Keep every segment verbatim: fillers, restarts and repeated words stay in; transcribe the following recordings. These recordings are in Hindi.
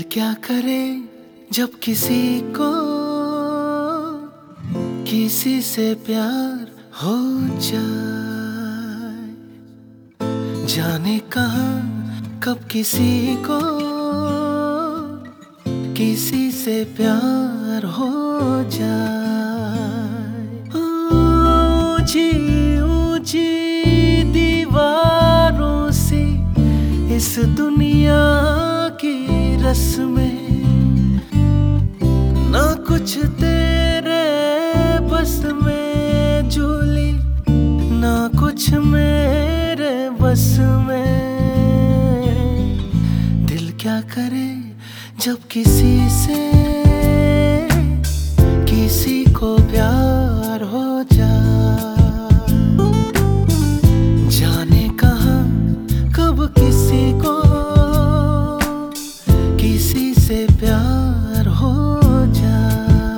क्या करे जब किसी को किसी से प्यार हो जाए, जाने कहाँ कब किसी को किसी से प्यार हो जाए। ऊंची ऊंची दीवारों से इस दुनिया की रस्में, ना कुछ तेरे बस में झूली, ना कुछ मेरे बस में। दिल क्या करे जब किसी से किसी को प्यार हो जाए, जाने कहाँ कब किसी को किसी से प्यार हो जाए।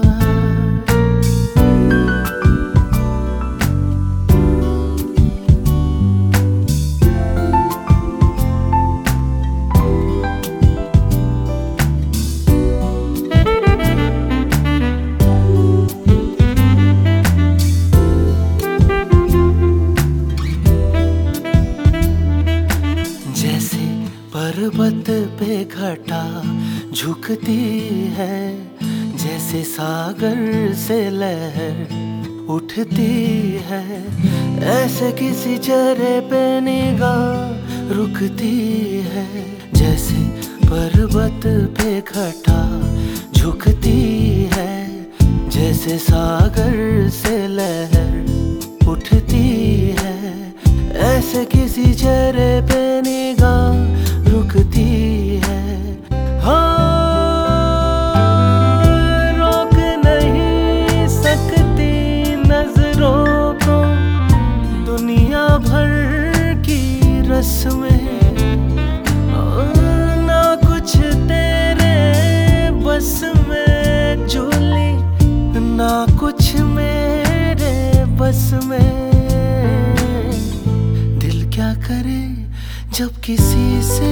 पर्वत पे घटा झुकती है, जैसे सागर से लहर उठती है, ऐसे किसी चेहरे पे निगाह रुकती है। जैसे पर्वत पे घटा झुकती है, जैसे सागर से लहर उठती है, ऐसे किसी चेहरे पे निगाह रुकती है। हाँ, रोक नहीं सकती नजरों को दुनिया भर की रस्में, ना कुछ तेरे बस में झूली, ना कुछ मेरे बस में। दिल क्या करे जब किसी से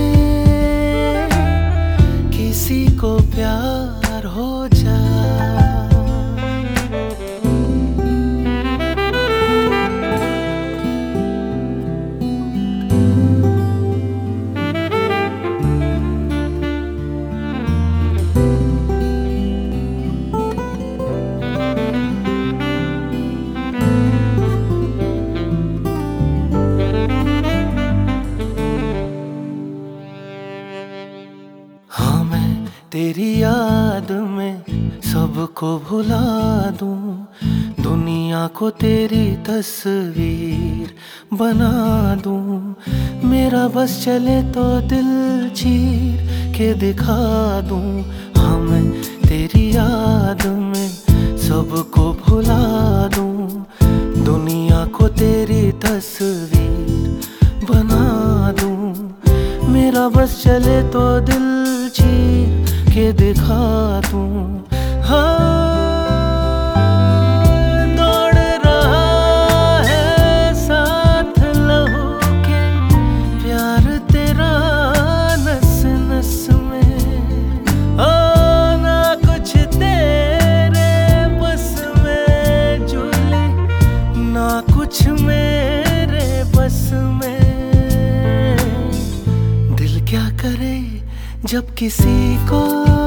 किसी को प्यार हो जाए। तेरी याद में सबको भुला दूं, दुनिया को तेरी तस्वीर बना दूं। मेरा बस चले तो दिल चीर के दिखा दूं। हाँ, मैं तेरी याद में सबको भुला दूं, दुनिया को तेरी तस्वीर बना दूं। मेरा बस चले तो दिल चीर के दिखा दूं। हाँ, दौड़ रहा है साथ लहू के प्यार तेरा नस नस में। हाँ, ना कुछ तेरे बस में झूली, ना कुछ मेरे बस में। दिल क्या करे जब किसी को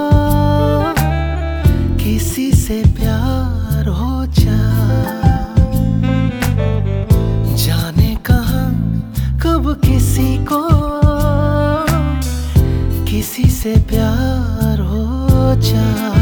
किसी से प्यार हो जाए, जाने कहाँ कब किसी को किसी से प्यार हो जाए।